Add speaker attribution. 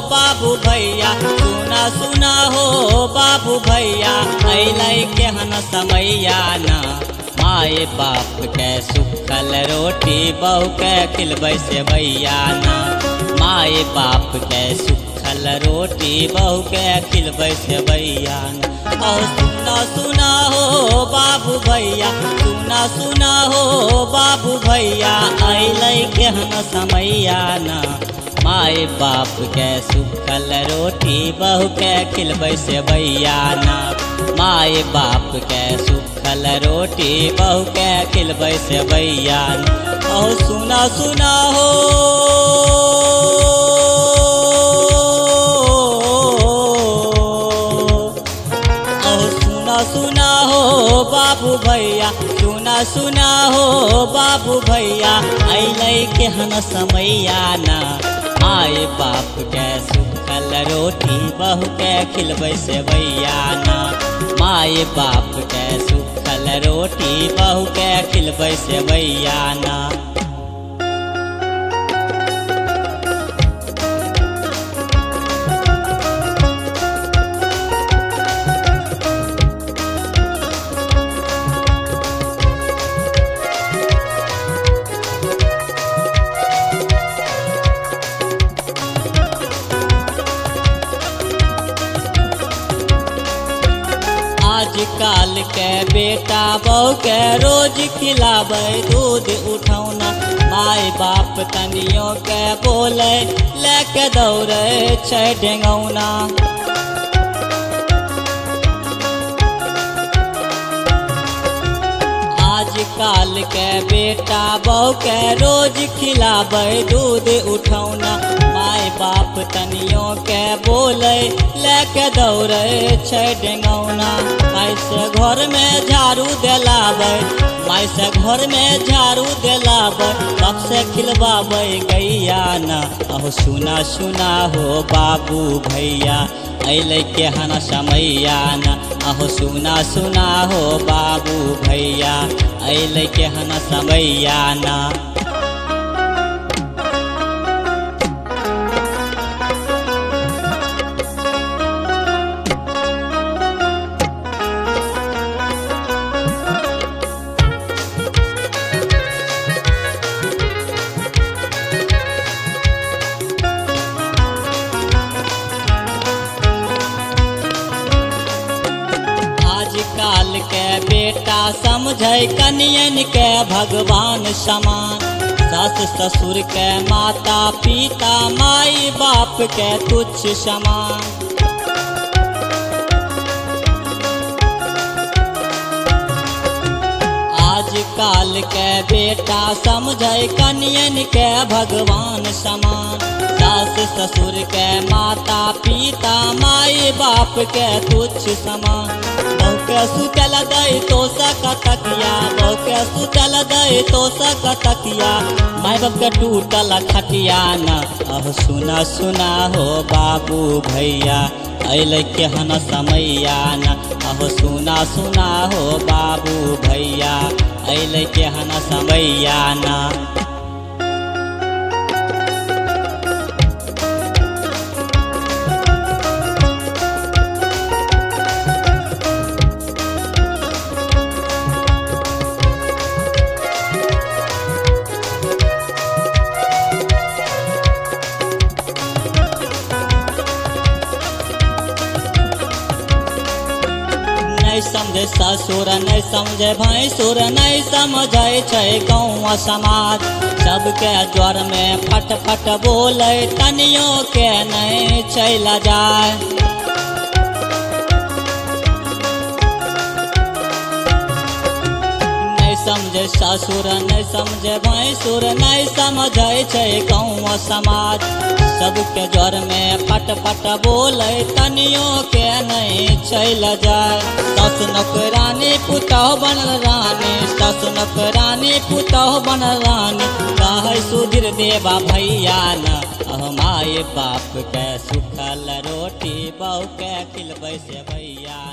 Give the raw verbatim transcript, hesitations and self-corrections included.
Speaker 1: बाबू भैया सुना सुना हो बाबू भैया अलै केहन समैया ना माए बाप के सुखल रोटी बहू के खिलबै से भैया ना माए बाप के सुखल रोटी बहू के खिलबै से भैया ना और सुना सुना हो बाबू भैया सुना सुना हो बाबू भैया अलै केहन समैया ना माए बाप के सुखल रोटी बहू के खिलबै से भैया ना माए बाप के सुखल रोटी बहू के खिलबै से भैया ना और सुना सुना हो सुना हो बाबू भैया सुना सुना हो बाबू भैया अलै केहन समैया ना माए बाप के सुखल रोटी बहू के खिलबै से भैया ना माए बाप के सुखल रोटी बहू के खिलबै से भैया ना आजकल के बेटा बहू के रोज खिलाबै दूध उठौना माए बाप तनियो के बोले लेके दौड़े छै डेंगौना आजकल के बेटा बहू के रोज खिलाबै दूध उठौना माए बाप तनियो के बोले लेके दौड़े छै डेंगौना माई से घर में झाड़ू दिलाबै माई से घर में झाड़ू दिलाबै बाप से खिलवाबै गैया ना अहो सुना सुना हो बाबू भैया अलै केहन समैया ना अहो सुना सुना हो बाबू भैया अलै केहन समैया ना आजकल के बेटा समझै कनियन के भगवान समान सास ससुर के माता पिता माई बाप के तुच्छ समान आजकल के बेटा समझै कनियन के भगवान समान सास ससुर के माता पिता माई बाप के तुच्छ समान बहू के सुतल दई तो सक तकिया बहू के सुतल दई तो सक तकिया माई बाप के टूटल खटिया ना अहो सुना सुना हो बाबू भैया अलै केहन समैया ना अहो सुना सुना हो बाबू भैया अलै केहन समैया ना नहीं समझे ससुर नहीं समझे भैंसुर नहीं समझे छै गाँव समाज सबके ज्वर में फट फट बोले तनियो के नहीं चल जाए नहीं समझे ससुर नहीं समझे भैंसुर नहीं समझे छै गाँव समाज सबके ज्वर में फट फट बोले तनियो के नहीं चल जाए सस नौकरानी पुतौह बनल रानी सस नौकरानी पुतौह बनल रानी कहै सुधीर देवा भैया ना अहो माए बाप के सुखल रोटी बहू के खिलबै से भैया।